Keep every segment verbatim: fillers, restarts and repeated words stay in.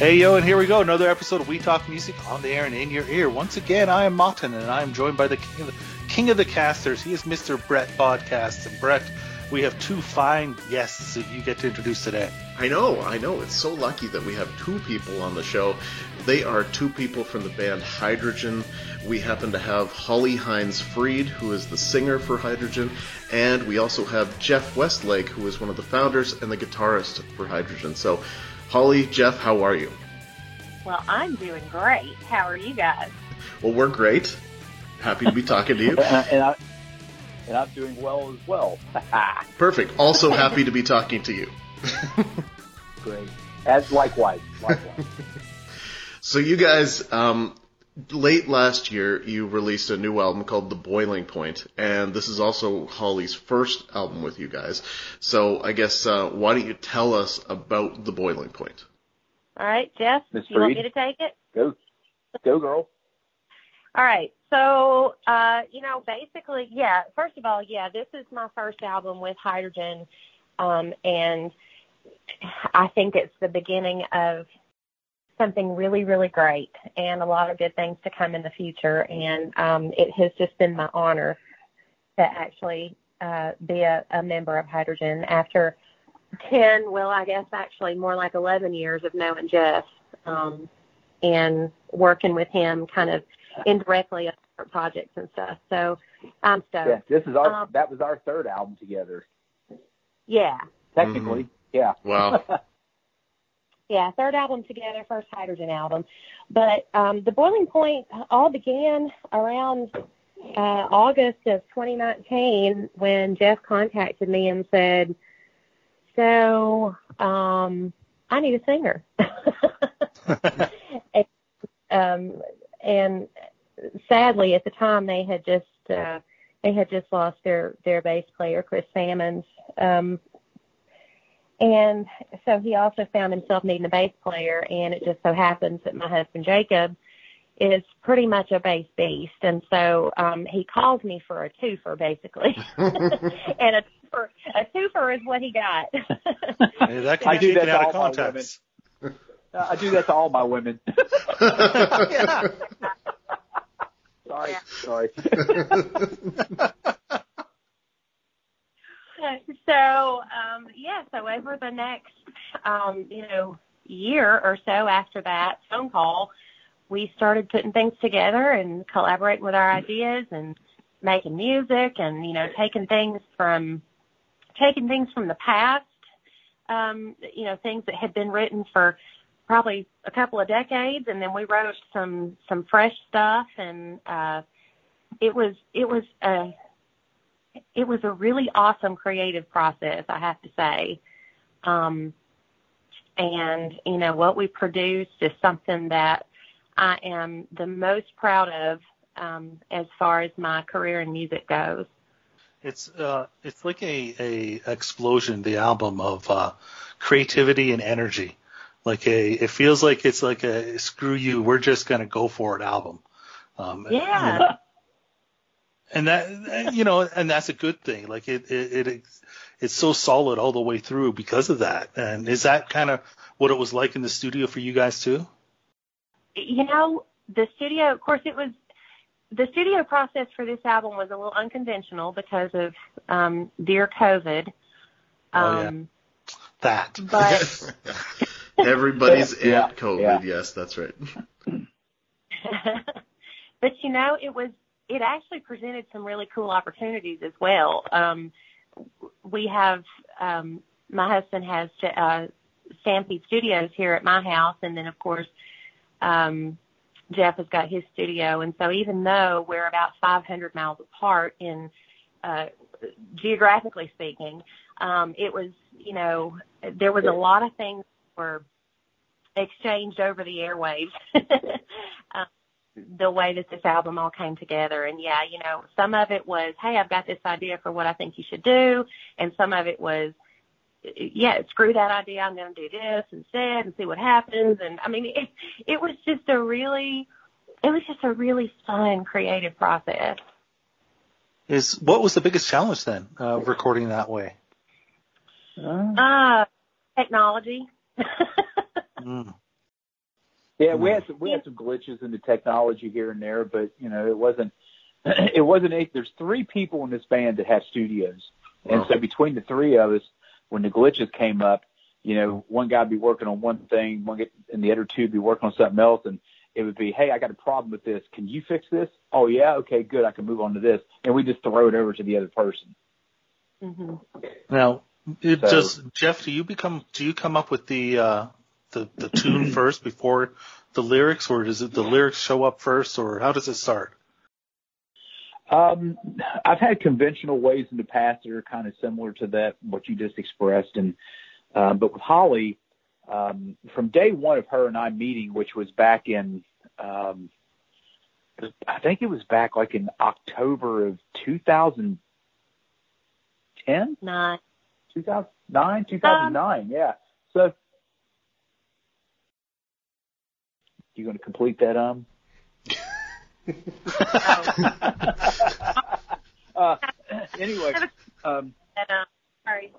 Hey, yo, and here we go. Another episode of We Talk Music on the air and in your ear. Once again, I am Martin, and I am joined by the king of the, king of the casters. He is Mister Brett Podcast. And Brett, we have two fine guests that you get to introduce today. I know, I know. It's so lucky that we have two people on the show. They are two people from the band Hydrogen. We happen to have Holly Hines-Freed, who is the singer for Hydrogen, and we also have Jeff Westlake, who is one of the founders and the guitarist for Hydrogen. So, Holly, Jeff, how are you? Well, I'm doing great. How are you guys? Well, we're great. Happy to be talking to you. and, I, and I'm doing well as well. Perfect. Also happy to be talking to you. Great. As likewise. Likewise. So you guys, um, late last year, you released a new album called The Boiling Point, and this is also Holly's first album with you guys. So I guess, uh, why don't you tell us about The Boiling Point? All right, Jeff, Miz you want Freed? me to take it? Go. Go, girl. All right. So, uh, you know, basically, yeah, first of all, yeah, this is my first album with Hydrogen, um, and I think it's the beginning of something really, really great and a lot of good things to come in the future. And um, it has just been my honor to actually uh, be a, a member of Hydrogen after ten, well, I guess actually more like eleven years of knowing Jeff um, and working with him kind of indirectly on different projects and stuff. So I'm stoked. Yeah, this is our, um, that was our third album together. Yeah. Technically, Mm-hmm. yeah. Wow. Yeah, third album together, first Hydrogen album. But um, The Boiling Point all began around uh, August of twenty nineteen when Jeff contacted me and said, so um, I need a singer. and, um, and sadly, at the time, they had just uh, they had just lost their, their bass player, Chris Salmons. Um, and so he also found himself needing a bass player, and it just so happens that my husband, Jacob, is pretty much a bass beast. And so um, he called me for a twofer, basically. and a twofer, a twofer is what he got. Hey, that can I be do taken that out to of all my context. women. Uh, I do that to all my women. Yeah. Sorry, Yeah. sorry. So, um, yeah, so over the next, um, you know, year or so after that phone call, we started putting things together and collaborating with our ideas and making music and, you know, taking things from, taking things from the past, um, you know, things that had been written for probably a couple of decades, and then we wrote some, some fresh stuff, and, uh, it was, it was a, It was a really awesome creative process, I have to say. Um, and, you know, what we produced is something that I am the most proud of um, as far as my career in music goes. It's uh, it's like a, a explosion, the album, of uh, creativity and energy. Like a, it feels like it's like a screw you, we're just gonna go for it album. Um, Yeah. You know, and that, you know, and that's a good thing. Like it, it, it, it's so solid all the way through because of that. And is that kind of what it was like in the studio for you guys too? You know, the studio, of course, it was, the studio process for this album was a little unconventional because of um, dear COVID. Oh, yeah. Um, That. But Everybody's Yeah, at COVID. yeah. Yes, that's right. But, you know, it was, it actually presented some really cool opportunities as well. Um, we have, um, my husband has uh, Stampede Studios here at my house, and then, of course, um, Jeff has got his studio. And so even though we're about five hundred miles apart in uh, geographically speaking, um, it was, you know, there was a lot of things that were exchanged over the airwaves. um, the way that this album all came together. And yeah, you know, some of it was, hey, I've got this idea for what I think you should do. And some of it was, yeah, screw that idea. I'm going to do this instead and see what happens. And I mean, it, it was just a really, it was just a really fun, creative process. Is what was the biggest challenge then, uh, recording that way? Uh, technology. mm. Yeah, we had some, we had some glitches in the technology here and there, but you know, it wasn't it wasn't eight. There's three people in this band that have studios, and Wow. so between the three of us, when the glitches came up, you know, one guy would be working on one thing, one get, and the other two would be working on something else, and it would be, hey, I got a problem with this. Can you fix this? Oh yeah, okay, good. I can move on to this, and we just throw it over to the other person. Mm-hmm. Now, it So- just Jeff, do you become do you come up with the uh, the the tune first before the lyrics, or does it the lyrics show up first, or how does it start? Um, I've had conventional ways in the past that are kind of similar to that, what you just expressed. And, um, but with Holly, um, from day one of her and I meeting, which was back in, um, I think it was back like in October of two thousand ten, Nine. two thousand nine, two thousand nine. Yeah. So you going to complete that? Um, uh, anyway, um, And, uh, sorry.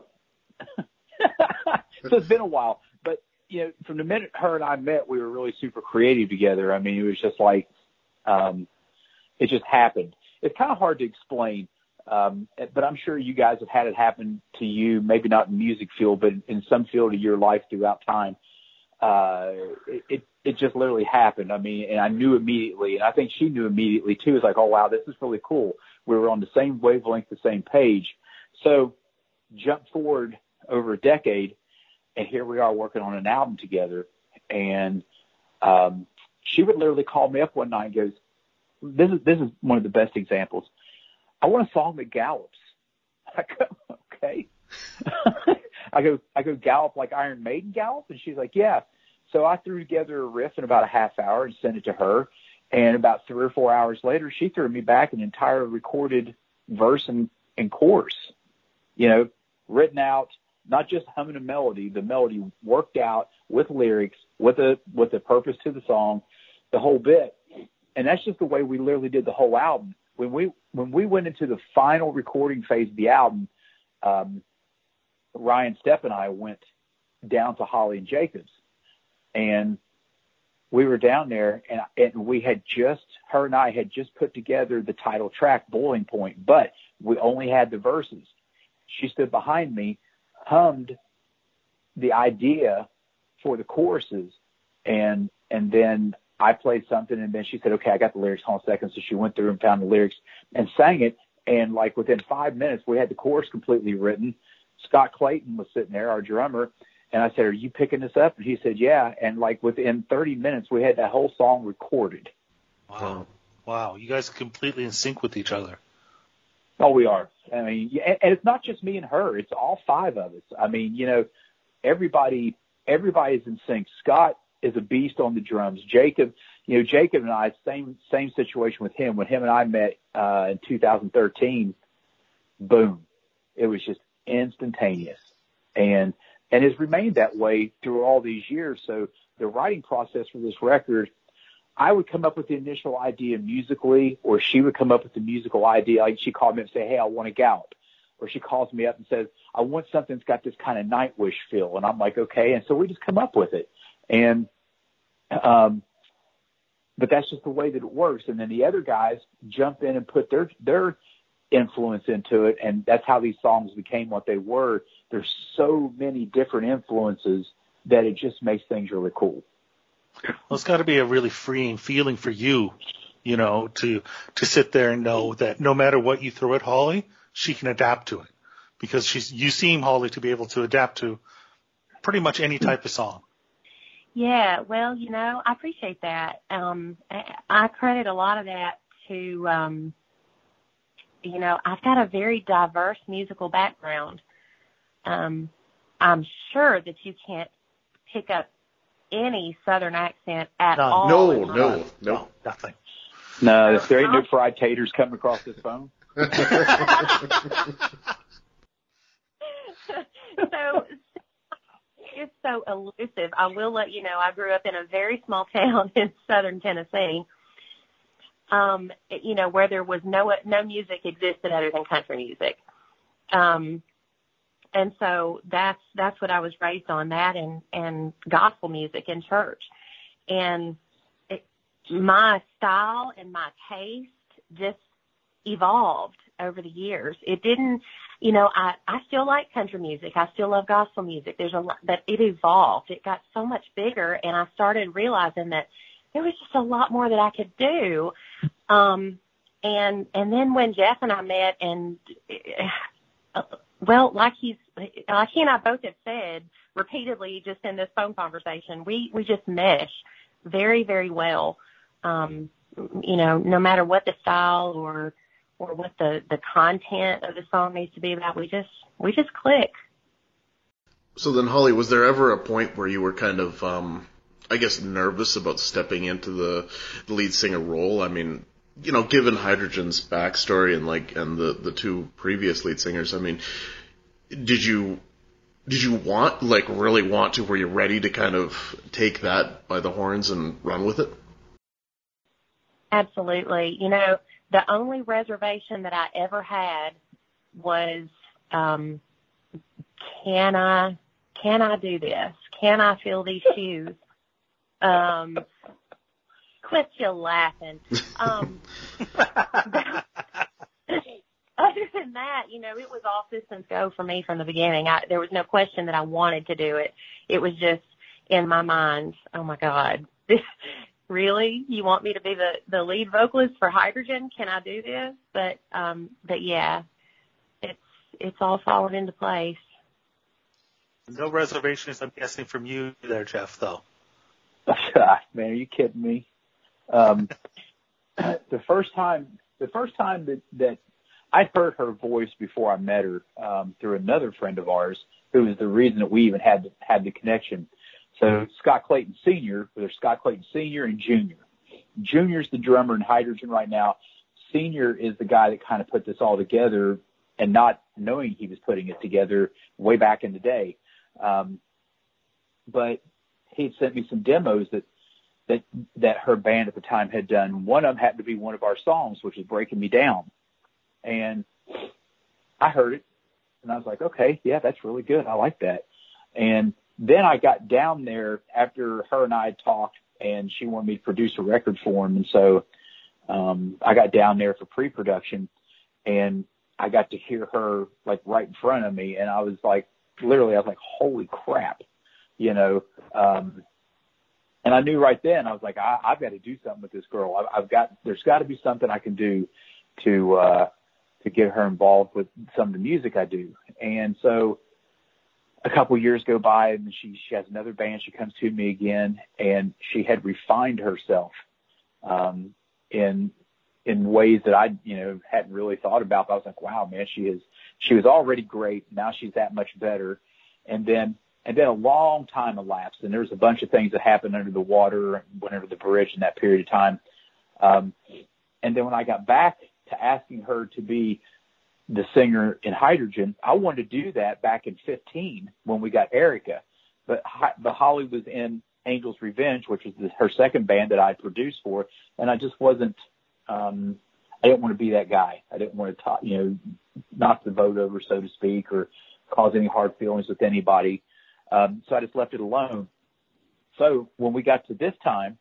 so it's been a while, but you know, from the minute her and I met, we were really super creative together. I mean, it was just like, um, it just happened. It's kind of hard to explain, um, but I'm sure you guys have had it happen to you, maybe not in the music field, but in some field of your life throughout time. Uh, it, it, it just literally happened. I mean, and I knew immediately, and I think she knew immediately too. It's like, oh wow, this is really cool. We were on the same wavelength, the same page. So jump forward over a decade, and here we are working on an album together. And, um, she would literally call me up one night and goes, this is, this is one of the best examples. I want a song that gallops. I go, okay. I go, I go gallop like Iron Maiden gallop. And she's like, yeah. So I threw together a riff in about a half hour and sent it to her. And about three or four hours later, she threw me back an entire recorded verse and, and chorus, you know, written out, not just humming a melody, the melody worked out with lyrics, with a, with a purpose to the song, the whole bit. And that's just the way we literally did the whole album. When we, when we went into the final recording phase of the album, um, Ryan Stepp and I went down to Holly and Jacobs, and we were down there, and, and we had just, her and I had just put together the title track, Boiling Point, but we only had the verses. She stood behind me, hummed the idea for the choruses, and, and then I played something, and then she said, okay, I got the lyrics. Hold on a second. So she went through and found the lyrics and sang it. And like within five minutes, we had the chorus completely written. Scott Clayton was sitting there, our drummer. And I said, are you picking this up? And he said, yeah. And like within thirty minutes, we had that whole song recorded. Wow. Wow. You guys are completely in sync with each other. Oh, we are. I mean, and, and it's not just me and her. It's all five of us. I mean, you know, everybody, everybody's in sync. Scott is a beast on the drums. Jacob, you know, Jacob and I, same, same situation with him. When him and I met, uh, in two thousand thirteen, boom, it was just instantaneous, and, and has remained that way through all these years. So the writing process for this record, I would come up with the initial idea musically, or she would come up with the musical idea. Like she called me up and say, hey, I want to gallop. Or she calls me up and says, I want something that's got this kind of Nightwish feel. And I'm like, okay. And so we just come up with it. And, um, but that's just the way that it works. And then the other guys jump in and put their, their influence into it. And that's how these songs became what they were. There's so many different influences that it just makes things really cool. Well, it's got to be a really freeing feeling for you, you know, to, to sit there and know that no matter what you throw at Holly, she can adapt to it, because she's, you seem, Holly, to be able to adapt to pretty much any type of song. Yeah, well, you know, I appreciate that. Um, I, I credit a lot of that to, um, you know, I've got a very diverse musical background. Um, I'm sure that you can't pick up any Southern accent at None. all. No, in my- no, No, no. nothing. No, there ain't no fried taters coming across this phone. So it's so elusive. I will let you know, I grew up in a very small town in southern Tennessee, um, you know, where there was no no music existed other than country music. Um, and so that's that's what I was raised on, that and, and gospel music in church. and it, my style and my taste just evolved over the years. It didn't, you know, I, I still like country music. I still love gospel music. There's a lot, but it evolved. It got so much bigger, and I started realizing that there was just a lot more that I could do. Um, and, and then when Jeff and I met, and, uh, well, like he's, like he and I both have said repeatedly just in this phone conversation, we, we just mesh very, very well. Um, you know, no matter what the style or, or what the, the content of the song needs to be about, we just, we just click. So then, Holly, was there ever a point where you were kind of, um, I guess, nervous about stepping into the, the lead singer role? I mean, you know, given Hydrogen's backstory and like, and the, the two previous lead singers, I mean, did you, did you want, like, really want to, were you ready to kind of take that by the horns and run with it? Absolutely. You know, the only reservation that I ever had was, um, can I, can I do this? Can I fill these shoes? Um, quit you laughing. Um, other than that, you know, it was all systems go for me from the beginning. I, there was no question that I wanted to do it. It was just in my mind, oh my God, this, really? You want me to be the, the lead vocalist for Hydrogen? Can I do this? But, um, but yeah, it's, it's all fallen into place. No reservations, I'm guessing, from you there, Jeff, though. Man, are you kidding me? Um, the first time, the first time that, that I'd heard her voice before I met her, um, through another friend of ours who was the reason that we even had, had the connection. So Scott Clayton Senior, there's Scott Clayton Senior and Junior. Junior's the drummer in Hydrogen right now. Senior is the guy that kind of put this all together, and not knowing he was putting it together way back in the day. Um, but he'd sent me some demos that, that, that her band at the time had done. One of them happened to be one of our songs, which is Breaking Me Down. And I heard it and I was like, okay, yeah, that's really good. I like that. And then I got down there after her and I had talked, and she wanted me to produce a record for him. And so um, I got down there for pre-production, and I got to hear her, like, right in front of me. And I was like, literally, I was like, holy crap, you know. Um, and I knew right then, I was like, I, I've got to do something with this girl. I, I've got, there's got to be something I can do to uh, to get her involved with some of the music I do. And so a couple of years go by, and she, she has another band. She comes to me again, and she had refined herself um, in in ways that I, you know, hadn't really thought about. But I was like, wow, man, she is. She was already great. Now she's that much better. And then and then a long time elapsed, and there was a bunch of things that happened under the water, went under the bridge in that period of time. Um, and then when I got back to asking her to be the singer in Hydrogen, I wanted to do that back in fifteen when we got Erica, but but Holly was in Angel's Revenge, which was the, her second band that I produced for, and I just wasn't. Um, I didn't want to be that guy. I didn't want to talk, you know, knock the vote over, so to speak, or cause any hard feelings with anybody. Um, so I just left it alone. So when we got to this time,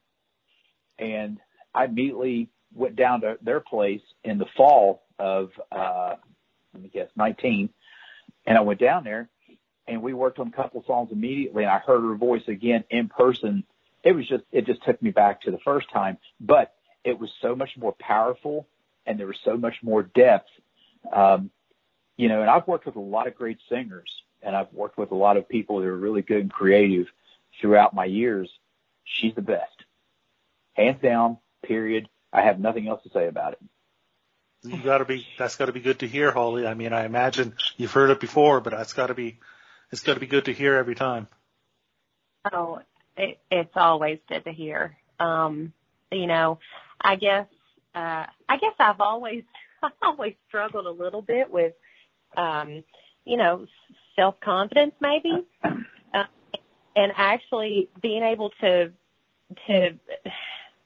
and I immediately went down to their place in the fall of, uh, let me guess, nineteen. And I went down there, and we worked on a couple songs immediately, and I heard her voice again in person. It was just, it just took me back to the first time, but it was so much more powerful, and there was so much more depth. Um, you know, and I've worked with a lot of great singers, and I've worked with a lot of people that are really good and creative throughout my years. She's the best. Hands down, period. I have nothing else to say about it. You gotta be, that's gotta be good to hear, Holly. I mean, I imagine you've heard it before, but that's gotta be, it's gotta be good to hear every time. Oh, it, it's always good to hear. Um, you know, I guess, uh, I guess I've always, I've always struggled a little bit with, um, you know, self-confidence maybe, uh, and actually being able to, to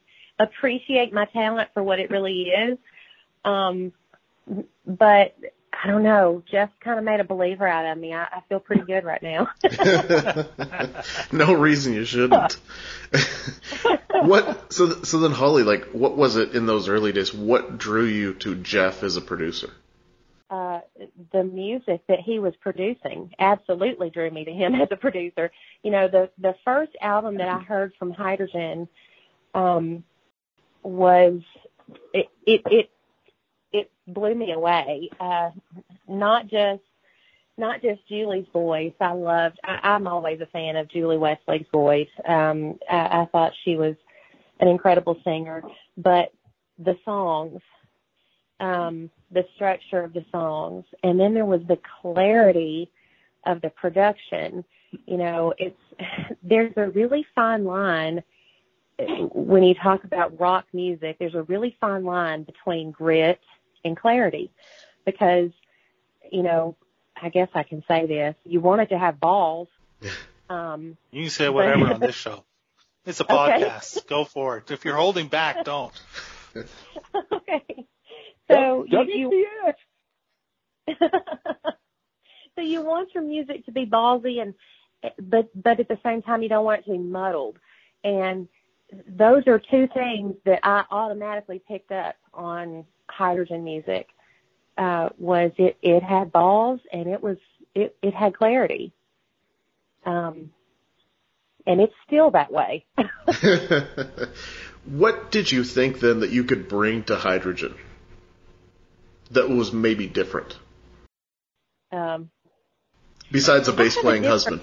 appreciate my talent for what it really is. Um, but I don't know. Jeff kind of made a believer out of me. I, I feel pretty good right now. No reason you shouldn't. What? So, so then, Holly, like, what was it in those early days? What drew you to Jeff as a producer? Uh, the music that he was producing absolutely drew me to him as a producer. You know, the the first album that I heard from Hydrogen um, was it it it it blew me away. Uh, not just not just Julie's voice. I loved. I, I'm always a fan of Julie Westlake's voice. Um, I, I thought she was an incredible singer, but the songs. Um, the structure of the songs, and then there was the clarity of the production. You know, it's there's a really fine line when you talk about rock music. There's a really fine line between grit and clarity, because, you know, I guess I can say this: you wanted to have balls. Um, you can say whatever but, on this show. It's a podcast. Okay. Go for it. If you're holding back, don't. Okay. So you, you so you want your music to be ballsy, and but but at the same time you don't want it to be muddled. And those are two things that I automatically picked up on Hydrogen music. Uh, was it it had balls, and it was it, it had clarity. Um, and it's still that way. What did you think then that you could bring to Hydrogen that was maybe different? Um, Besides a bass-playing husband.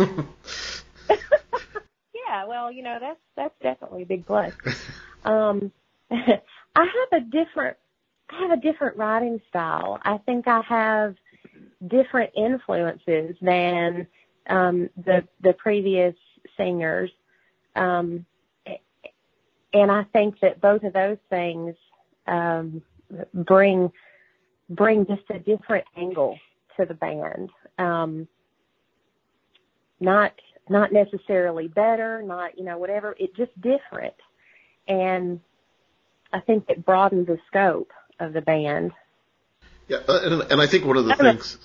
Yeah, well, you know, that's that's definitely a big plus. Um, I have a different, I have a different writing style. I think I have different influences than um, the the previous singers, um, and I think that both of those things um, bring. bring just a different angle to the band. Um, not, not necessarily better, not, you know, whatever, it just different. And I think it broadens the scope of the band. Yeah. And, and I think one of the things,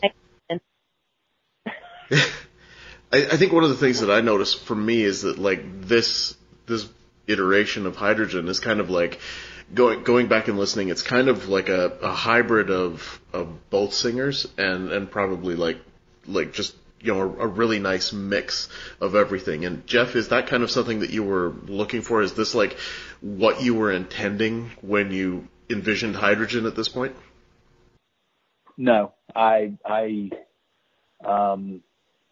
I, I think one of the things that I noticed for me is that, like, this, this iteration of Hydrogen is kind of like, Going going back and listening, it's kind of like a, a hybrid of of both singers, and, and probably like like just you know a, a really nice mix of everything. And Jeff, is that kind of something that you were looking for? Is this like what you were intending when you envisioned Hydrogen at this point? No, I I um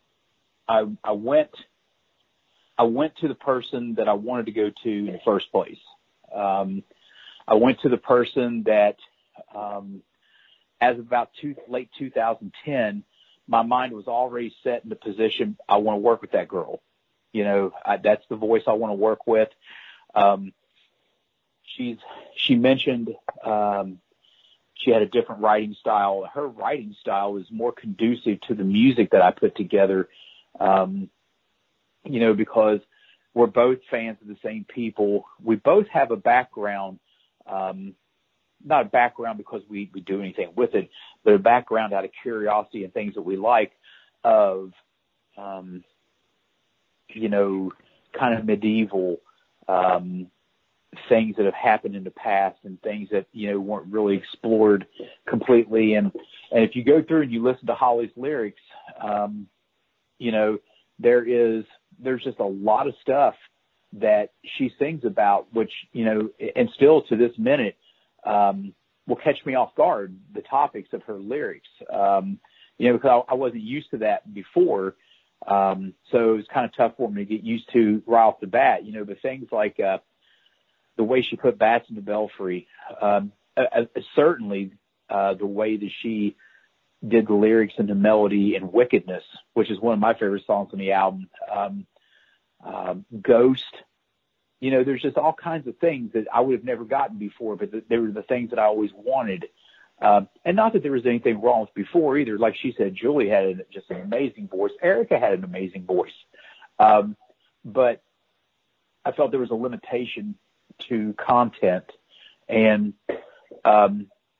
I I went I went to the person that I wanted to go to in the first place. Um, I went to the person that, um, as of about two, late two thousand ten, my mind was already set in the position I want to work with that girl. You know, I, that's the voice I want to work with. Um, she's she mentioned um, she had a different writing style. Her writing style is more conducive to the music that I put together. Um, you know, because we're both fans of the same people. We both have a background. Um, not a background because we, we do anything with it, but a background out of curiosity and things that we like of, um, you know, kind of medieval, um, things that have happened in the past and things that, you know, weren't really explored completely. And, and if you go through and you listen to Holly's lyrics, um, you know, there is, there's just a lot of stuff that she sings about, which, you know, and still to this minute, um, will catch me off guard, the topics of her lyrics. Um, you know, because I, I wasn't used to that before. Um, so it was kind of tough for me to get used to right off the bat, you know, but things like, uh, the way she put bats in the belfry, um, uh, certainly, uh, the way that she did the lyrics and the melody in Wickedness, which is one of my favorite songs on the album. Um, Um, Ghost, you know, there's just all kinds of things that I would have never gotten before, but th- they were the things that I always wanted. Um, and not that there was anything wrong with before either. Like she said, Julie had an, just an amazing voice. Erica had an amazing voice. Um, but I felt there was a limitation to content. And, um,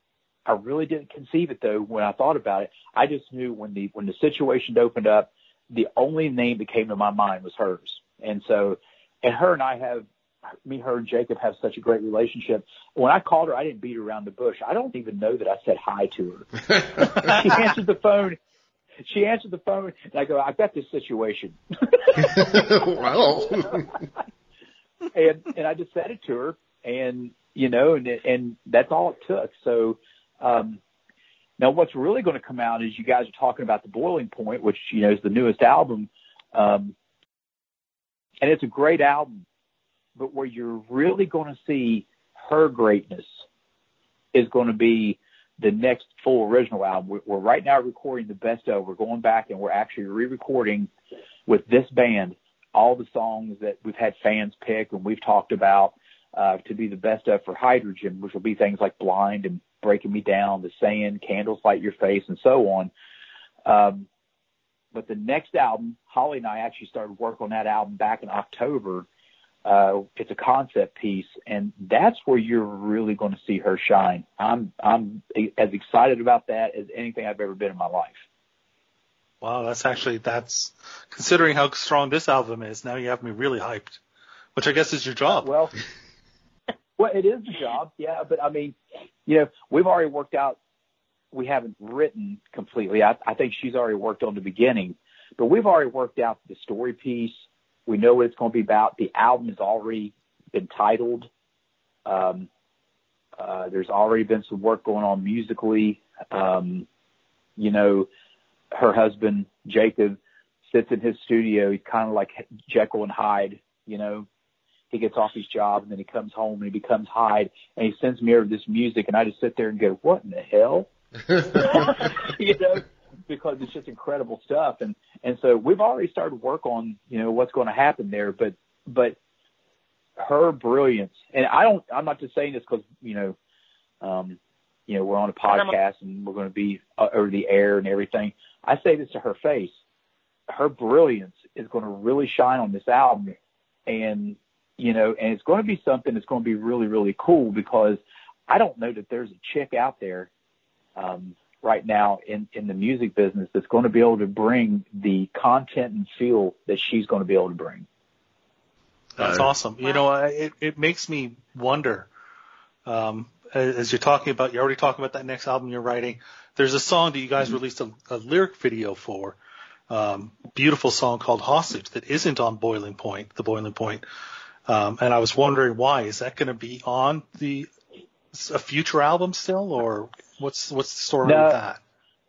I really didn't conceive it though. When I thought about it, I just knew when the when the situation opened up, the only name that came to my mind was hers. And so, and her and I have, me, her, and Jacob have such a great relationship. When I called her, I didn't beat around the bush. I don't even know that I said hi to her. She answered the phone. She answered the phone, and I go, "I've got this situation." Well, and and I just said it to her, and you know, and and that's all it took. So. Um, Now, what's really going to come out is you guys are talking about The Boiling Point, which, you know, is the newest album. Um, and it's a great album. But where you're really going to see her greatness is going to be the next full original album. We're, we're right now recording the best of. We're going back and we're actually re-recording with this band all the songs that we've had fans pick and we've talked about uh, to be the best of for Hydrogen, which will be things like Blind and Breaking Me Down, The Sand, Candles Light Your Face, and so on. Um, but the next album, Holly and I actually started work on that album back in October. Uh, it's a concept piece, and that's where you're really going to see her shine. I'm I'm as excited about that as anything I've ever been in my life. Wow, that's actually, that's, considering how strong this album is, now you have me really hyped, which I guess is your job. Well, well, it is the job, yeah, but I mean, you know, we've already worked out, we haven't written completely. I, I think she's already worked on the beginning, but we've already worked out the story piece. We know what it's going to be about. The album has already been titled. Um, uh, there's already been some work going on musically. Um, you know, her husband, Jacob, sits in his studio. He's kind of like Jekyll and Hyde, you know. He gets off his job and then he comes home and he becomes Hyde and he sends me over this music and I just sit there and go, what in the hell? You know, because it's just incredible stuff. And, and so we've already started work on, you know, what's going to happen there, but, but her brilliance, and I don't, I'm not just saying this because, you know, um, you know, we're on a podcast and we're going to be over the air and everything. I say this to her face. Her brilliance is going to really shine on this album. And, you know, and it's going to be something that's going to be really, really cool because I don't know that there's a chick out there um, right now in, in the music business that's going to be able to bring the content and feel that she's going to be able to bring. That's uh, awesome. You know, it, it makes me wonder, um, as you're talking about, you're already talking about that next album you're writing. There's a song that you guys mm-hmm. released a, a lyric video for, um, beautiful song called Hostage that isn't on Boiling Point, The Boiling Point. Um, and I was wondering why. Is that going to be on the a future album still, or what's what's the story no, with that?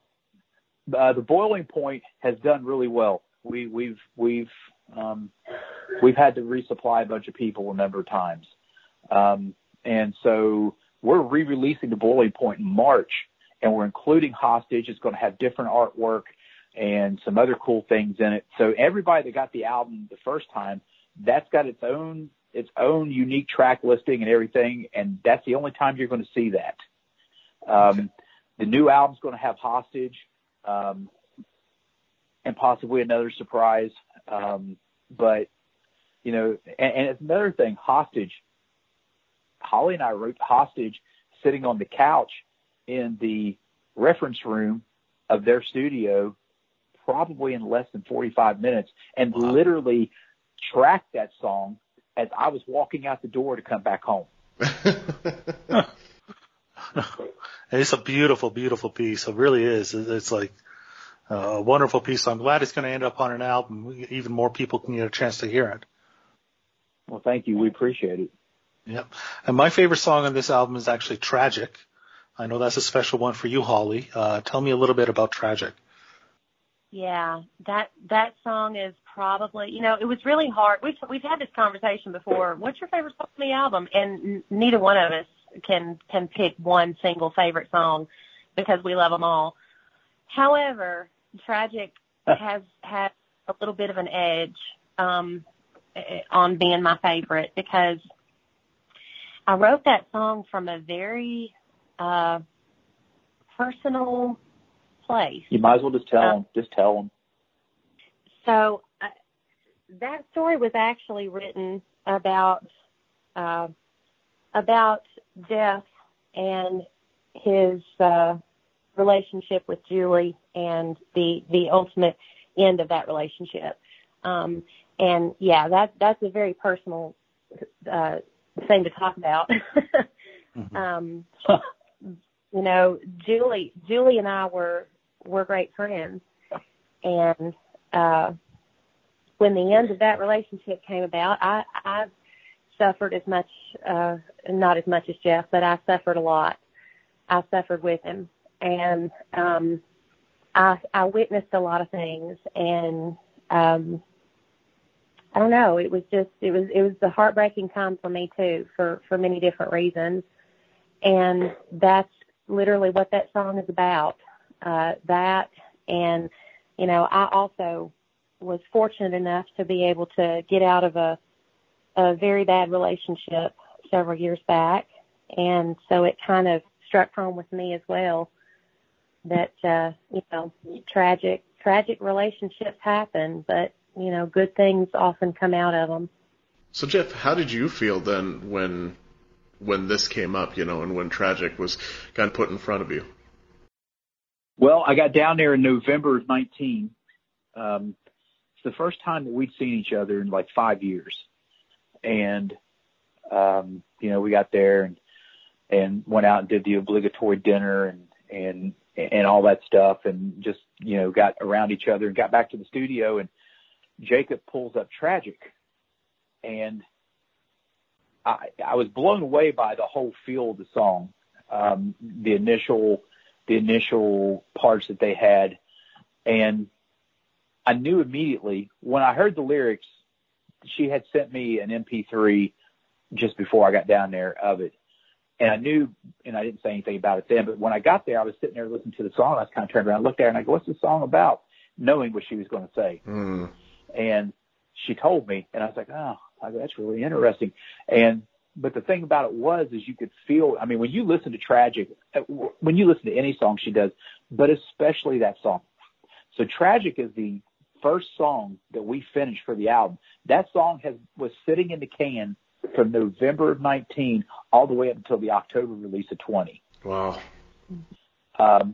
Uh, the Boiling Point has done really well. We, we've we've um, we've had to resupply a bunch of people a number of times, um, and so we're re-releasing the Boiling Point in March, and we're including Hostage. It's going to have different artwork and some other cool things in it. So everybody that got the album the first time, that's got its own its own unique track listing and everything, and that's the only time you're going to see that. Um, okay. The new album's going to have Hostage, um, and possibly another surprise. Um, but, you know, and, and it's another thing, Hostage. Holly and I wrote Hostage sitting on the couch in the reference room of their studio, probably in less than forty-five minutes, and wow. literally tracked that song as I was walking out the door to come back home. It's a beautiful, beautiful piece. It really is. It's like a wonderful piece. So I'm glad it's going to end up on an album. Even more people can get a chance to hear it. Well, thank you. We appreciate it. Yep. And my favorite song on this album is actually Tragic. I know that's a special one for you, Holly. Uh, tell me a little bit about Tragic. Yeah, that that song is probably, you know, it was really hard. We've we've had this conversation before. What's your favorite song on the album? And n- neither one of us can can pick one single favorite song because we love them all. However, Tragic has had a little bit of an edge um, on being my favorite because I wrote that song from a very uh, personal place. You might as well just tell uh, them. Just tell them. So uh, that story was actually written about uh, about death and his uh, relationship with Julie and the the ultimate end of that relationship. Um, and yeah, that that's a very personal uh, thing to talk about. mm-hmm. um, you know, Julie Julie and I were were great friends, and uh, when the end of that relationship came about, I I suffered as much, uh, not as much as Jeff, but I suffered a lot. I suffered with him, and um, I I witnessed a lot of things, and um, I don't know. It was just it was it was a heartbreaking time for me too, for for many different reasons, and that's literally what that song is about. Uh, that, and you know, I also was fortunate enough to be able to get out of a a very bad relationship several years back, and so it kind of struck home with me as well that uh, you know, tragic tragic relationships happen, but you know, good things often come out of them. So Jeff, how did you feel then when when this came up, you know, and when tragic was kind of put in front of you? Well, I got down there in November of nineteen. Um, it's the first time that we'd seen each other in like five years. And, um, you know, we got there and, and went out and did the obligatory dinner and, and, and all that stuff, and just, you know, got around each other and got back to the studio, and Jacob pulls up Tragic. And I, I was blown away by the whole feel of the song. Um, the initial, the initial parts that they had. And I knew immediately when I heard the lyrics, she had sent me an M P three just before I got down there of it. And I knew, and I didn't say anything about it then, but when I got there, I was sitting there listening to the song. I was kind of turned around, looked at her, and I go, "What's the song about?" Knowing what she was going to say. Mm. And she told me, and I was like, "Oh, I go, that's really interesting." And, but the thing about it was, is you could feel, I mean, when you listen to Tragic, when you listen to any song she does, but especially that song. So Tragic is the first song that we finished for the album. That song has was sitting in the can from November of nineteen all the way up until the October release of twenty. Wow. Um,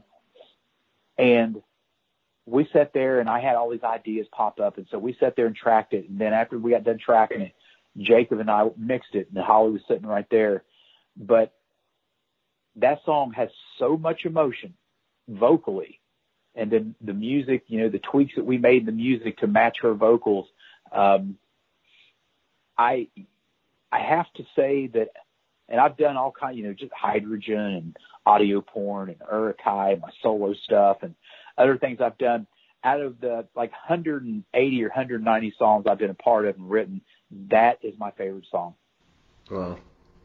and we sat there, and I had all these ideas pop up, and so we sat there and tracked it. And then after we got done tracking it, Jacob and I mixed it, and Holly was sitting right there. But that song has so much emotion vocally. And then the music, you know, the tweaks that we made in the music to match her vocals. Um, I, I have to say that, and I've done all kinds, you know, just Hydrogen and Audio Porn and Uruk-hai, my solo stuff and other things I've done. Out of the like one hundred eighty or one hundred ninety songs I've been a part of and written, that is my favorite song. Wow.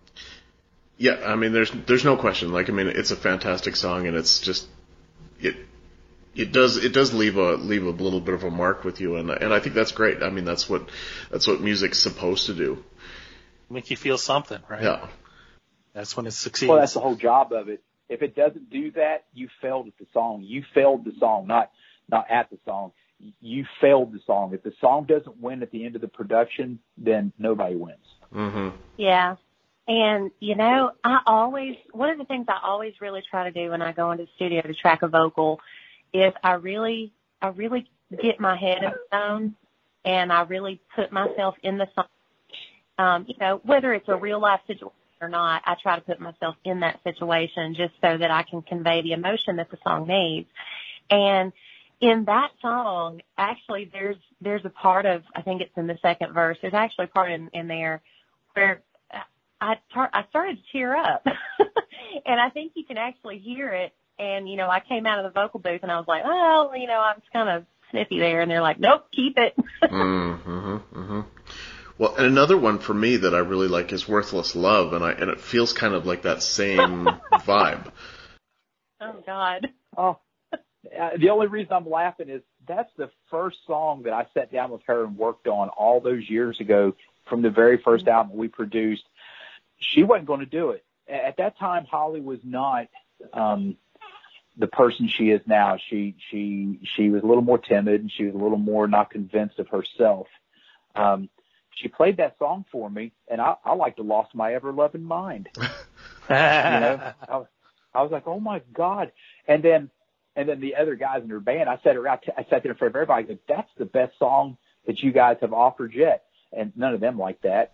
Yeah, I mean, there's there's no question. Like, I mean, it's a fantastic song, and it's just it. It does. It does leave a leave a little bit of a mark with you, and and I think that's great. I mean, that's what that's what music's supposed to do. Make you feel something, right? Yeah. That's when it succeeds. Well, that's the whole job of it. If it doesn't do that, you failed at the song. You failed the song, not not at the song. You failed the song. If the song doesn't win at the end of the production, then nobody wins. Mm-hmm. Yeah. And, you know, I always, one of the things I always really try to do when I go into the studio to track a vocal is I really, I really get my head in the zone, and I really put myself in the song. Um, you know, whether it's a real life situation or not, I try to put myself in that situation just so that I can convey the emotion that the song needs. And in that song, actually, there's there's a part of, I think it's in the second verse, there's actually a part in, in there where I, tar- I started to tear up. And I think you can actually hear it. And, you know, I came out of the vocal booth and I was like, oh, you know, I was kind of snippy there. And they're like, nope, keep it. mm-hmm, mm-hmm. Well, and another one for me that I really like is Worthless Love. And I and it feels kind of like that same vibe. Oh, God. Oh, uh, the only reason I'm laughing is that's the first song that I sat down with her and worked on all those years ago from the very first album we produced. She wasn't going to do it. At that time, Holly was not um, the person she is now. She she she was a little more timid, and she was a little more not convinced of herself. Um, she played that song for me, and I, I like to lost my ever-loving mind. you know, I, I was like, oh my God. And then, and then the other guys in her band, I said, I sat there in front of everybody. I said, that's the best song that you guys have offered yet. And none of them liked that.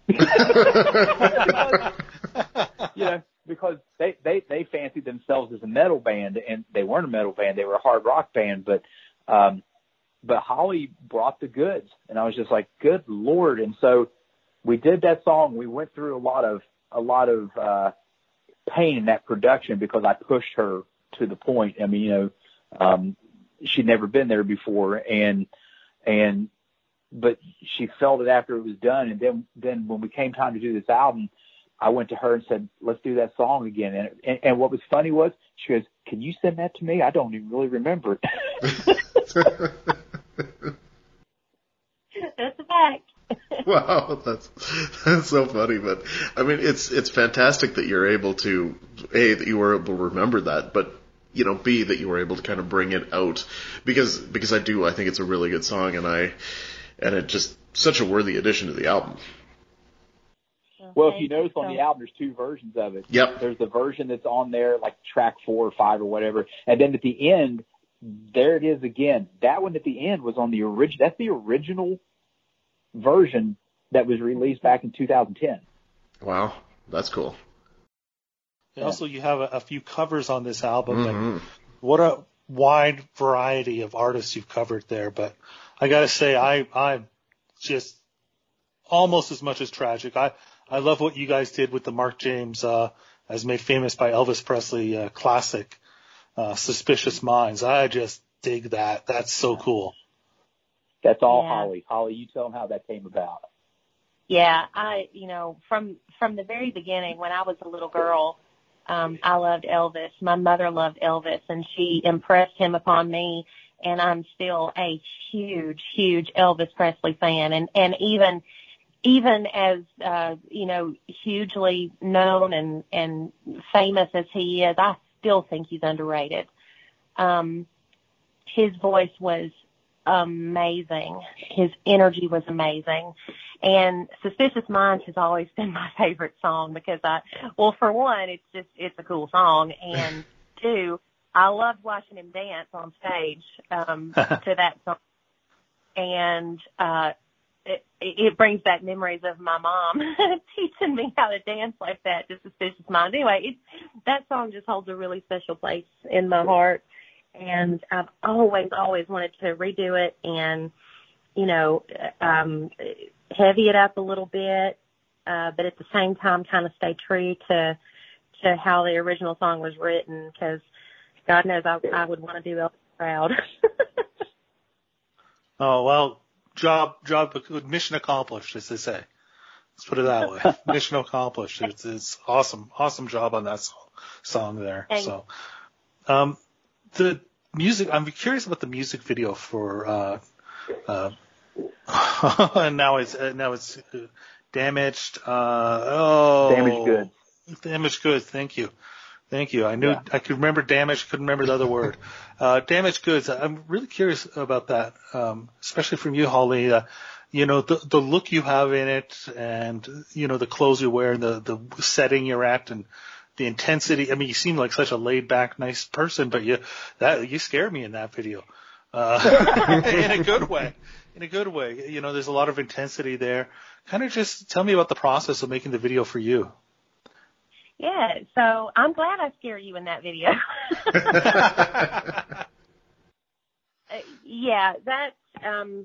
because, you know, because they, they, they fancied themselves as a metal band, and they weren't a metal band. They were a hard rock band. But, um, but Holly brought the goods, and I was just like, good Lord. And so we did that song. We went through a lot of, a lot of, uh, pain in that production because I pushed her to the point. I mean, you know, um, she'd never been there before, and, and, but she felt it after it was done. And then, then when we came time to do this album, I went to her and said, let's do that song again. And, and, and what was funny was she goes, can you send that to me? I don't even really remember it. That's a fact. Wow, that's that's so funny. But I mean, it's it's fantastic that you're able to A, that you were able to remember that, but you know, B, that you were able to kind of bring it out, because because I do I think it's a really good song, and I and it just such a worthy addition to the album. Well, if you notice on the album, there's two versions of it. Yep. There's the version that's on there, like track four or five or whatever, and then at the end, there it is again. That one at the end was on the original. That's the original version that was released back in two thousand ten. Wow, that's cool. And also, you have a, a few covers on this album, mm-hmm. and what a wide variety of artists you've covered there. But I got to say, I I'm just almost as much as Tragic. I I love what you guys did with the Mark James, uh, as made famous by Elvis Presley, uh, classic, uh, Suspicious Minds. I just dig that. That's so cool. That's all Yeah. Holly. Holly, you tell them how that came about. Yeah, I, you know, from from the very beginning, when I was a little girl, um, I loved Elvis. My mother loved Elvis, and she impressed him upon me. And I'm still a huge, huge Elvis Presley fan. And and even even as uh, you know, hugely known and and famous as he is, I still think he's underrated. Um, his voice was amazing. His energy was amazing. And Suspicious Minds has always been my favorite song because I, well, for one, it's just, it's a cool song. And two, I loved watching him dance on stage, um, to that song. And, uh, it, it brings back memories of my mom teaching me how to dance like that to Suspicious Minds. Anyway, it, that song just holds a really special place in my heart. And I've always, always wanted to redo it and, you know, um, heavy it up a little bit, uh, but at the same time kind of stay true to to how the original song was written, because God knows I, I would want to do Elvis proud. Oh, well, job, job, mission accomplished, as they say. Let's put it that way. Mission accomplished. It's, it's awesome, awesome job on that song, song there. Thanks. So, um, the music, I'm curious about the music video for, uh, uh, and now it's, uh, now it's uh, Damaged, uh, oh. Damaged Goods. Damaged Goods, thank you. Thank you. I knew, Yeah. I could remember Damaged, couldn't remember the other word. Uh, Damaged Goods, I'm really curious about that, um, especially from you, Holly. Uh, you know, the, the look you have in it and, you know, the clothes you wear and the, the setting you're at and the intensity. I mean, you seem like such a laid back, nice person, but you, that, you scare me in that video. Uh, in a good way, in a good way. You know, there's a lot of intensity there. Kind of just tell me about the process of making the video for you. Yeah, so I'm glad I scared you in that video. uh, yeah, that, um,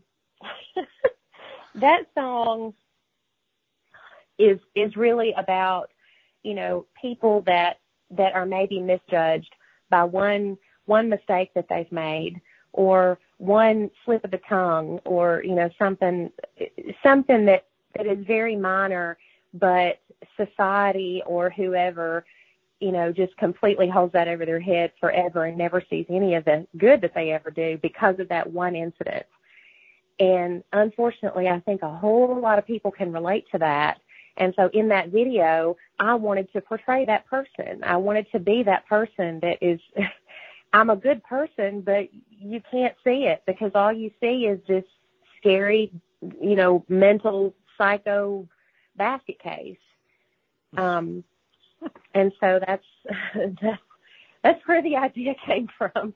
that song is, is really about, you know, people that, that are maybe misjudged by one, one mistake that they've made, or one slip of the tongue, or, you know, something, something that, that is very minor, but society or whoever, you know, just completely holds that over their head forever and never sees any of the good that they ever do because of that one incident. And unfortunately, I think a whole lot of people can relate to that. And so in that video, I wanted to portray that person. I wanted to be that person that is, I'm a good person, but you can't see it because all you see is this scary, you know, mental psycho basket case. Um, and so that's, that's, that's where the idea came from.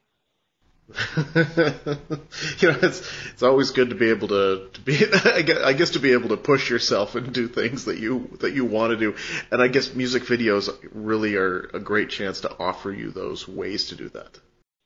You know, it's it's always good to be able to, to be I guess, I guess to be able to push yourself and do things that you that you want to do, and I guess music videos really are a great chance to offer you those ways to do that.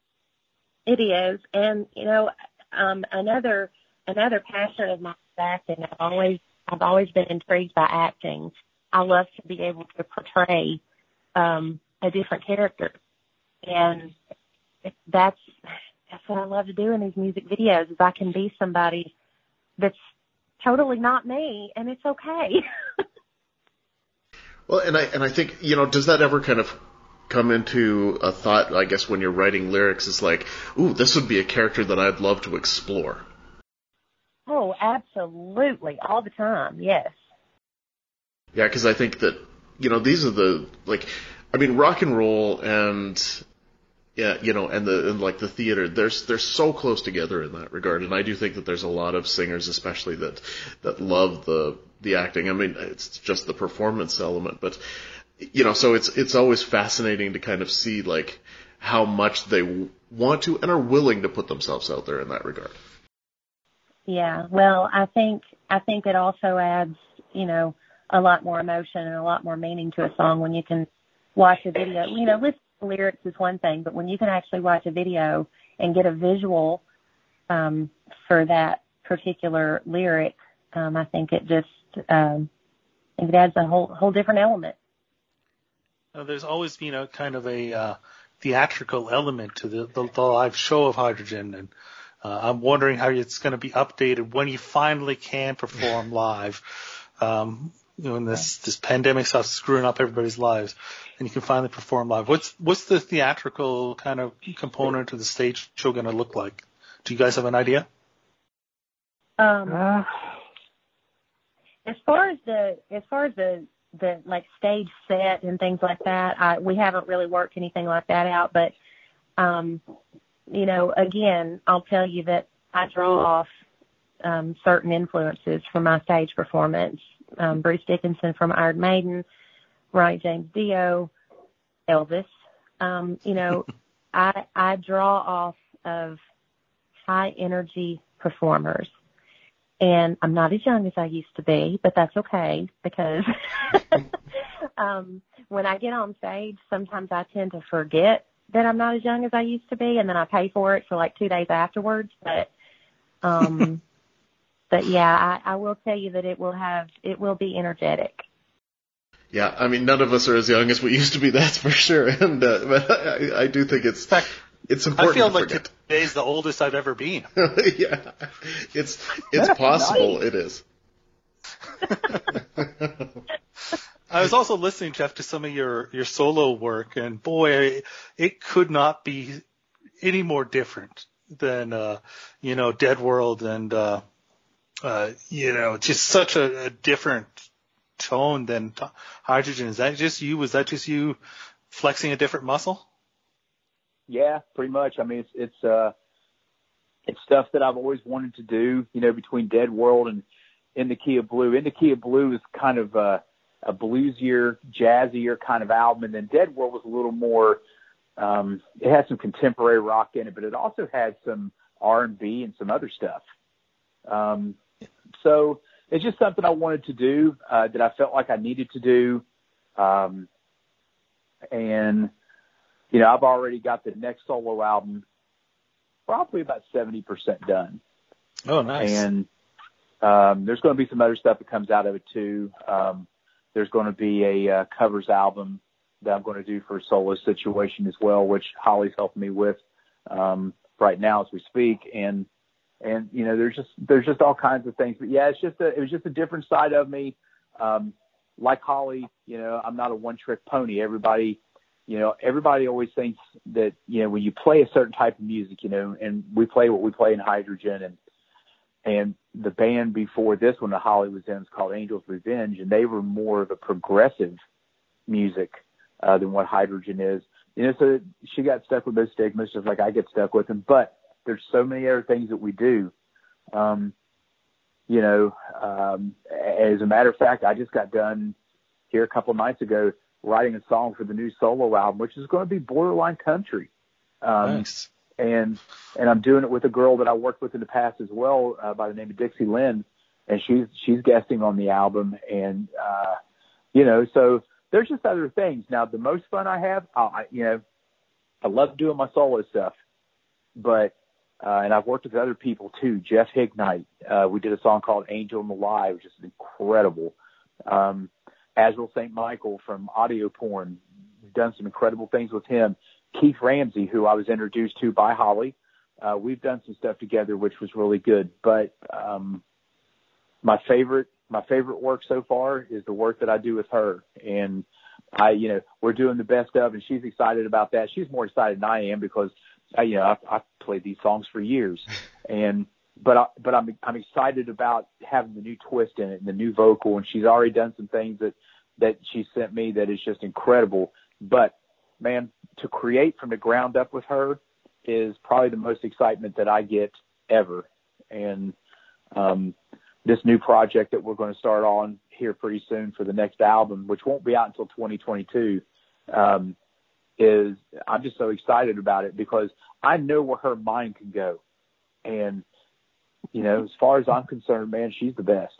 It is, and you know, um, another another passion of mine is acting. I've always I've always been intrigued by acting. I love to be able to portray um, a different character, and that's that's what I love to do in these music videos. Is I can be somebody that's totally not me, and it's okay. Well, and I and I think, you know, does that ever kind of come into a thought, I guess, when you're writing lyrics, is like, ooh, this would be a character that I'd love to explore? Oh, absolutely, all the time, yes. Yeah, because I think that, you know, these are the, like, I mean, rock and roll and, yeah, you know, and the and like the theater, they're they're so close together in that regard, and I do think that there's a lot of singers, especially that that love the the acting. I mean, it's just the performance element, but you know, so it's it's always fascinating to kind of see like how much they want to and are willing to put themselves out there in that regard. Yeah, well, I think I think it also adds, you know, a lot more emotion and a lot more meaning to a song when you can watch a video. You know, listen to lyrics is one thing, but when you can actually watch a video and get a visual um, for that particular lyric, um, I think it just um, I think it adds a whole whole different element. Uh, there's always been a kind of a uh, theatrical element to the, the, the live show of Hydrogen, and uh, I'm wondering how it's going to be updated when you finally can perform live. Um, you know, when this, this pandemic stuff's screwing up everybody's lives, and you can finally perform live. What's what's the theatrical kind of component of the stage show going to look like? Do you guys have an idea? Um, uh, as far as the as far as the the like stage set and things like that, I, we haven't really worked anything like that out. But um, you know, again, I'll tell you that I draw off um, certain influences from my stage performance. Um, Bruce Dickinson from Iron Maiden, Ronnie James Dio, Elvis. Um, you know, I I draw off of high energy performers. And I'm not as young as I used to be, but that's okay because um, when I get on stage, sometimes I tend to forget that I'm not as young as I used to be, and then I pay for it for like two days afterwards. But, um, but yeah, I, I will tell you that it will have, it will be energetic. Yeah, I mean, none of us are as young as we used to be, that's for sure. And uh, but I, I do think it's fact, it's important. I feel to like forget. Today's the oldest I've ever been. Yeah, it's it's possible. Nice. It is. I was also listening, Jeff, to some of your, your solo work, and boy, it could not be any more different than, uh, you know, Dead World and, uh, uh, you know, just such a, a different tone than t- Hydrogen. Is that just you? Was that just you flexing a different muscle? Yeah, pretty much. I mean, it's, it's, uh, it's stuff that I've always wanted to do, you know, between Dead World and In the Key of Blue. In the Key of Blue is kind of, uh, a bluesier, jazzier kind of album. And then Dead World was a little more, um, it had some contemporary rock in it, but it also had some R and B and some other stuff. Um, so it's just something I wanted to do, uh, that I felt like I needed to do. Um, and, you know, I've already got the next solo album probably about seventy percent done. Oh, nice. And, um, there's going to be some other stuff that comes out of it too. Um, There's going to be a uh, covers album that I'm going to do for a solo situation as well, which Holly's helping me with um, right now as we speak. And and you know, there's just there's just all kinds of things. But yeah, it's just a, it was just a different side of me. Um, like Holly, you know, I'm not a one-trick pony. Everybody, you know, everybody always thinks that, you know, when you play a certain type of music, you know, and we play what we play in Hydrogen, and And the band before this one that Holly was in is called Angel's Revenge, and they were more of a progressive music uh, than what Hydrogen is. You know, so she got stuck with those stigmas just like I get stuck with them. But there's so many other things that we do. Um, you know, um, as a matter of fact, I just got done here a couple of nights ago writing a song for the new solo album, which is going to be borderline country. Um, nice. And and I'm doing it with a girl that I worked with in the past as well, uh, by the name of Dixie Lynn, and she's she's guesting on the album. And uh, you know, so there's just other things. Now, the most fun I have, I, you know, I love doing my solo stuff, but uh, and I've worked with other people too. Jeff Hignite, uh, we did a song called "Angel in the Lie," which is incredible. Um, Azrael Saint Michael from Audio Porn, we've done some incredible things with him. Keith Ramsey, who I was introduced to by Holly, uh, we've done some stuff together, which was really good. But um, my favorite, my favorite work so far is the work that I do with her. And I, you know, we're doing the best of, and she's excited about that. She's more excited than I am because, I, you know, I've, I've played these songs for years, and but I, but I'm I'm excited about having the new twist in it and the new vocal. And she's already done some things that that she sent me that is just incredible. But man, to create from the ground up with her is probably the most excitement that I get ever. And um, this new project that we're going to start on here pretty soon for the next album, which won't be out until twenty twenty-two, um, is I'm just so excited about it because I know where her mind can go. And, you know, as far as I'm concerned, man, she's the best.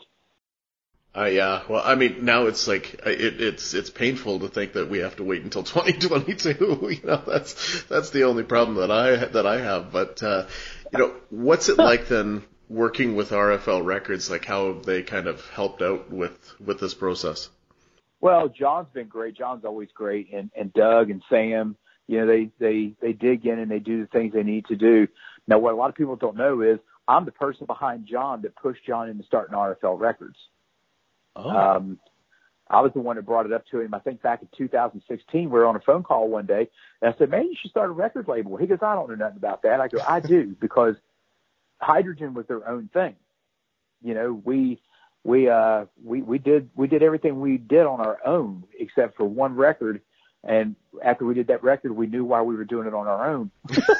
Uh, yeah, well, I mean, now it's like, it, it's, it's painful to think that we have to wait until twenty twenty-two, you know, that's, that's the only problem that I, that I have, but, uh, you know, what's it like then working with R F L Records, like how have they kind of helped out with, with this process? Well, John's been great. John's always great. And, and Doug and Sam, you know, they, they, they dig in and they do the things they need to do. Now, what a lot of people don't know is I'm the person behind John that pushed John into starting R F L Records. Oh. Um, I was the one that brought it up to him. I think back in two thousand sixteen, we were on a phone call one day, and I said, "Man, you should start a record label." He goes, "I don't know nothing about that." I go, "I do," because Hydrogen was their own thing. You know, we we uh we we did we did everything we did on our own except for one record, and after we did that record, we knew why we were doing it on our own.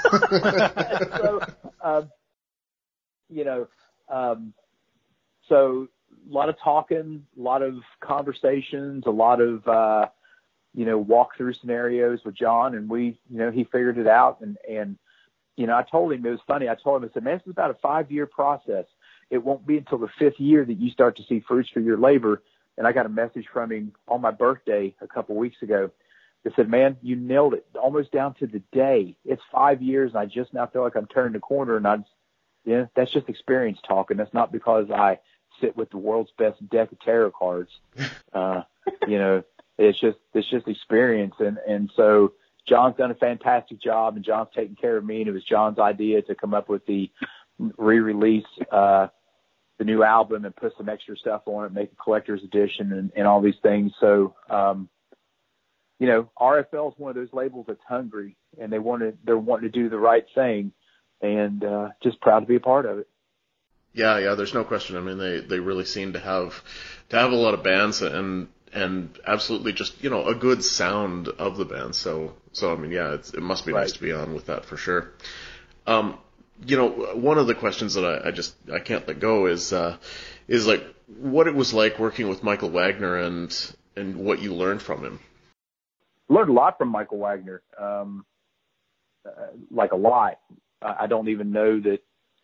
so, um, you know, um, so. A lot of talking, a lot of conversations, a lot of, uh, you know, walk through scenarios with John, and we, you know, he figured it out. And, and, you know, I told him, it was funny. I told him, I said, "Man, this is about a five year process. It won't be until the fifth year that you start to see fruits for your labor." And I got a message from him on my birthday a couple of weeks ago that said, "Man, you nailed it almost down to the day. It's five years. And I just now feel like I'm turning the corner." And I, yeah, that's just experience talking. That's not because I sit with the world's best deck of tarot cards. Uh, you know, it's just, it's just experience. And, and so John's done a fantastic job, and John's taking care of me. And it was John's idea to come up with the re-release, uh, the new album and put some extra stuff on it, make a collector's edition and, and all these things. So, um, you know, R F L is one of those labels that's hungry, and they want to, they're wanting to do the right thing, and, uh, just proud to be a part of it. Yeah, yeah, there's no question. I mean, they, they really seem to have to have a lot of bands and and absolutely just, you know, a good sound of the band. So so I mean, yeah, it's, it must be right. nice to be on with that for sure. Um, you know, one of the questions that I, I just I can't let go is uh, is like what it was like working with Michael Wagner and and what you learned from him. Learned a lot from Michael Wagner, um, uh, like a lot. I don't even know that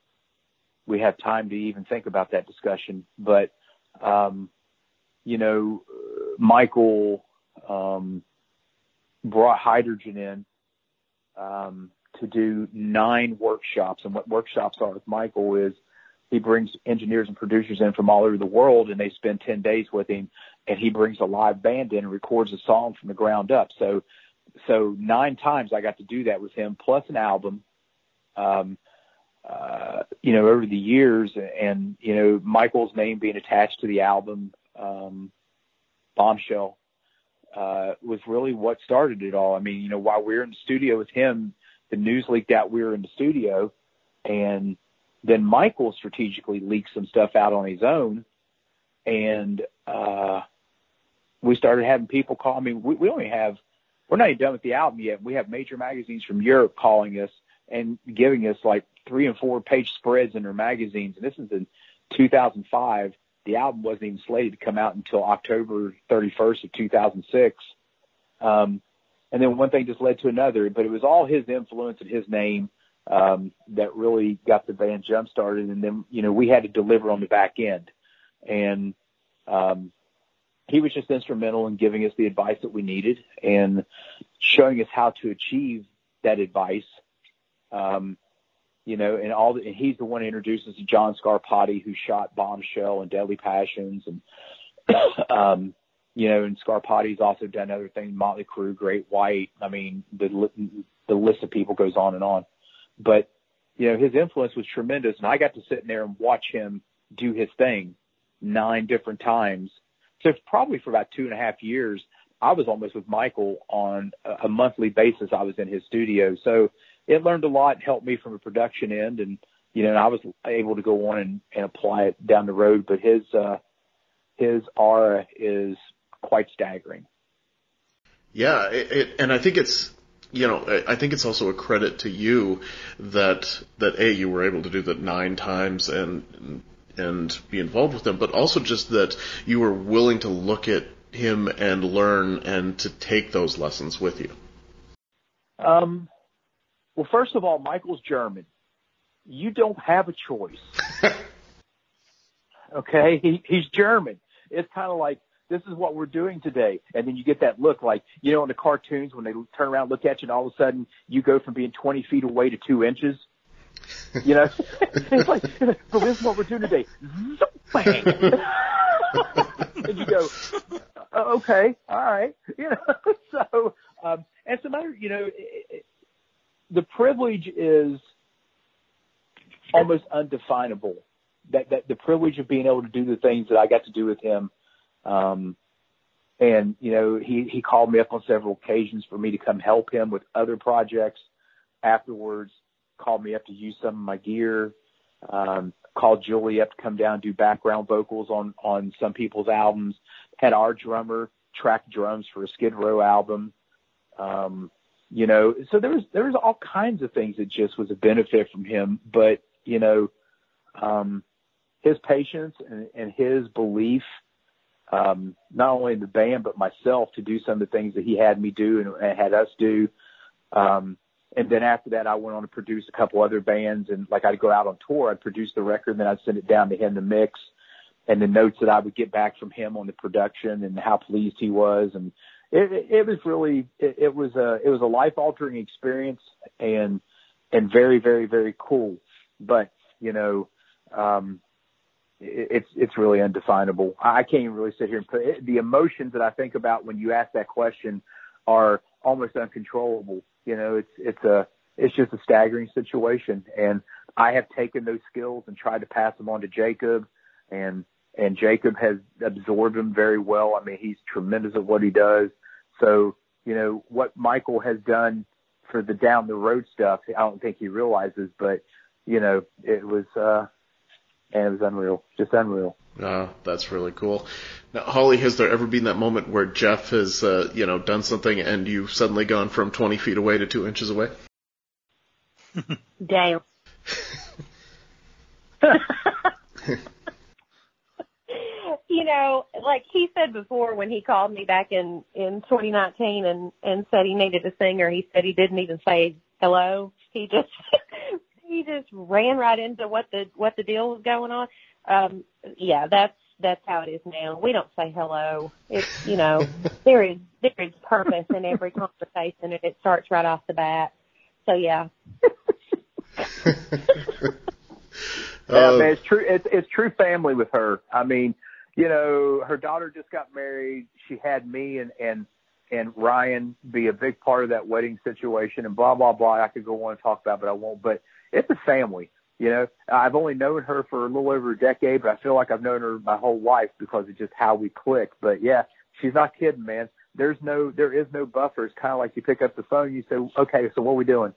we have time to even think about that discussion. But, um, you know, Michael um, brought Hydrogen in um, to do nine workshops. And what workshops are with Michael is he brings engineers and producers in from all over the world, and they spend ten days with him, and he brings a live band in and records a song from the ground up. So, so nine times I got to do that with him, plus an album. Um, Uh, you know, over the years, and, you know, Michael's name being attached to the album, um, Bombshell, uh, was really what started it all. I mean, you know, while we were in the studio with him, the news leaked out we were in the studio, and then Michael strategically leaked some stuff out on his own, and uh, we started having people call me. We, we only have, we're not even done with the album yet. We have major magazines from Europe calling us and giving us like three and four page spreads in their magazines. And this is in two thousand five. The album wasn't even slated to come out until October thirty-first of two thousand six. Um, and then one thing just led to another, but it was all his influence and his name um, that really got the band jump started. And then, you know, we had to deliver on the back end. And um, he was just instrumental in giving us the advice that we needed and showing us how to achieve that advice. Um, you know, and all the, and he's the one who introduced us to John Scarpati, who shot Bombshell and Deadly Passions. And, um, you know, and Scarpati's also done other things, Motley Crue, Great White. I mean, the, the list of people goes on and on. But, you know, his influence was tremendous. And I got to sit in there and watch him do his thing nine different times. So probably for about two and a half years, I was almost with Michael on a, a monthly basis. I was in his studio. So it learned a lot, helped me from a production end. And, you know, and I was able to go on and, and apply it down the road. But his, uh, his aura is quite staggering. Yeah. It, it, and I think it's, you know, I think it's also a credit to you that, that A, you were able to do that nine times and, and be involved with him, but also just that you were willing to look at him and learn and to take those lessons with you. Um, well, first of all, Michael's German. You don't have a choice. Okay? He, he's German. It's kind of like, this is what we're doing today. And then you get that look like, you know, in the cartoons when they turn around, look at you, and all of a sudden you go from being twenty feet away to two inches. You know, it's like, so this is what we're doing today. Bang. And you go, okay, all right. You know, so, um, and some other, you know, it, it, the privilege is almost undefinable. That, that the privilege of being able to do the things that I got to do with him. Um, and, you know, he, he called me up on several occasions for me to come help him with other projects afterwards. Called me up to use some of my gear, um, called Julie up to come down and do background vocals on, on some people's albums, had our drummer track drums for a Skid Row album. Um, you know, so there was, there was all kinds of things that just was a benefit from him, but, you know, um, his patience and, and his belief, um, not only in the band, but myself to do some of the things that he had me do and, and had us do, um, and then after that, I went on to produce a couple other bands. And like I'd go out on tour, I'd produce the record, and then I'd send it down to him to mix. And the notes that I would get back from him on the production and how pleased he was. And it, it, it was really, it, it was a, it was a life altering experience and, and very, very, very cool. But, you know, um, it, it's, it's really undefinable. I can't even really sit here and put it, the emotions that I think about when you ask that question are almost uncontrollable. You know, it's, it's a, it's just a staggering situation. And I have taken those skills and tried to pass them on to Jacob, and, and Jacob has absorbed them very well. I mean, he's tremendous at what he does. So, you know, what Michael has done for the down the road stuff, I don't think he realizes, but you know, it was, uh, and it was unreal, just unreal. Oh, that's really cool. Now, Holly, has there ever been that moment where Jeff has, uh, you know, done something and you've suddenly gone from twenty feet away to two inches away? Damn. You know, like he said before when he called me back in, in twenty nineteen and, and said he needed a singer, he said he didn't even say hello. He just, he just ran right into what the, what the deal was going on. Um, yeah, that's, that's how it is now. We don't say hello. It's, you know, there is, there is purpose in every conversation, and it starts right off the bat. So yeah. Yeah, man, it's true. It's, it's true family with her. I mean, you know, her daughter just got married. She had me and, and, and Ryan be a big part of that wedding situation, and blah, blah, blah. I could go on and talk about it, but I won't. But it's a family. You know, I've only known her for a little over a decade, but I feel like I've known her my whole life because of just how we click. But yeah, she's not kidding, man. There's no, there is no buffer. It's kind of like you pick up the phone, you say, okay, so what are we doing?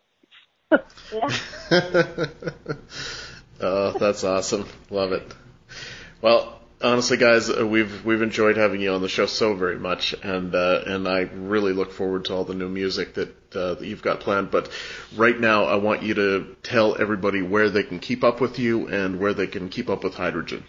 Oh, that's awesome. Love it. Well, honestly, guys, uh, we've we've enjoyed having you on the show so very much, and uh, and I really look forward to all the new music that, uh, that you've got planned. But right now, I want you to tell everybody where they can keep up with you and where they can keep up with Hydrogen.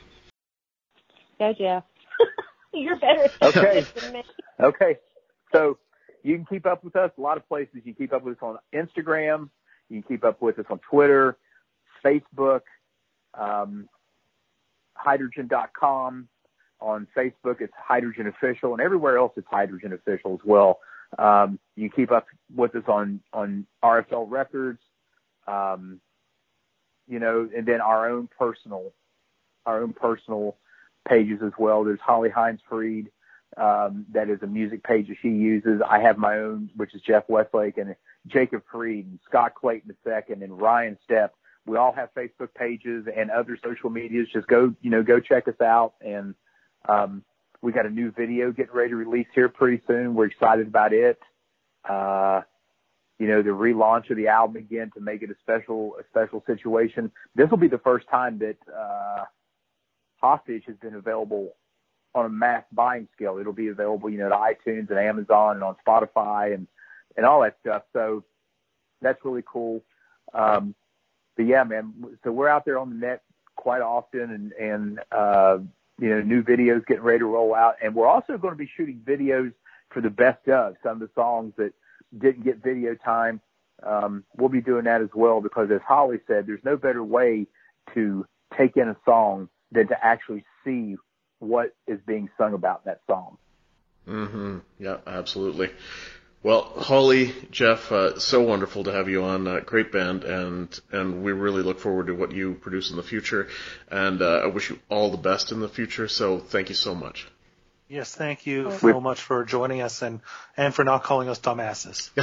Go, Jeff. You're better okay. than me. Okay. So you can keep up with us a lot of places. You can keep up with us on Instagram. You can keep up with us on Twitter, Facebook, um, hydrogen dot com. On Facebook, it's Hydrogen Official, and everywhere else it's Hydrogen Official as well. Um, you can keep up with us on, on R F L Records, um, you know, and then our own personal, our own personal pages as well. There's Holly Hines Freed. Um, that is a music page that she uses. I have my own, which is Jeff Westlake, and Jacob Freed, and Scott Clayton the second, and Ryan Stepp. We all have Facebook pages and other social medias. Just go, you know, go check us out. And um, we got a new video getting ready to release here pretty soon. We're excited about it. Uh, you know, the relaunch of the album again to make it a special, a special situation. This will be the first time that uh, Hostage has been available on a mass buying scale. It'll be available, you know, to iTunes and Amazon and on Spotify and, and all that stuff. So that's really cool. Um, but yeah, man, so we're out there on the net quite often and, and, uh, you know, new videos getting ready to roll out. And we're also going to be shooting videos for the best of some of the songs that didn't get video time. Um, we'll be doing that as well, because as Holly said, there's no better way to take in a song than to actually see what is being sung about in that song. Mm-hmm. Yeah, absolutely. Well, Holly, Jeff, uh, so wonderful to have you on. Uh, great band, and and we really look forward to what you produce in the future. And uh, I wish you all the best in the future. So thank you so much. Yes, thank you so much for joining us and, and for not calling us dumbasses.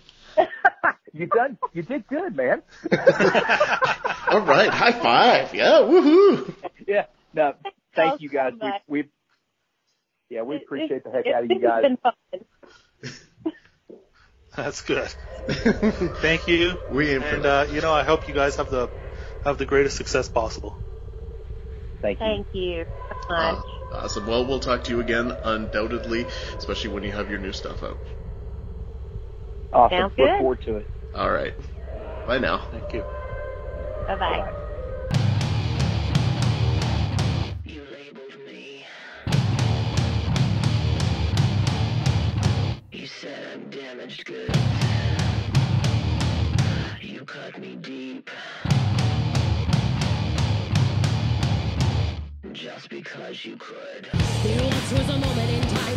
You done? You did good, man. All right, high five! Yeah, woohoo! Yeah, no. Thank you guys. We, we, yeah, we appreciate the heck out of you guys. It's been fun. That's good. Thank you. We aim for and that. uh, you know, I hope you guys have the have the greatest success possible. Thank you. Thank you so much. Uh, awesome. Well, we'll talk to you again, undoubtedly, especially when you have your new stuff out. Awesome. Sounds Look good. forward to it. All right. Bye now. Thank you. Bye bye. You labeled me. You said I'm damaged goods. You cut me deep. Just because you could. There once was a moment in time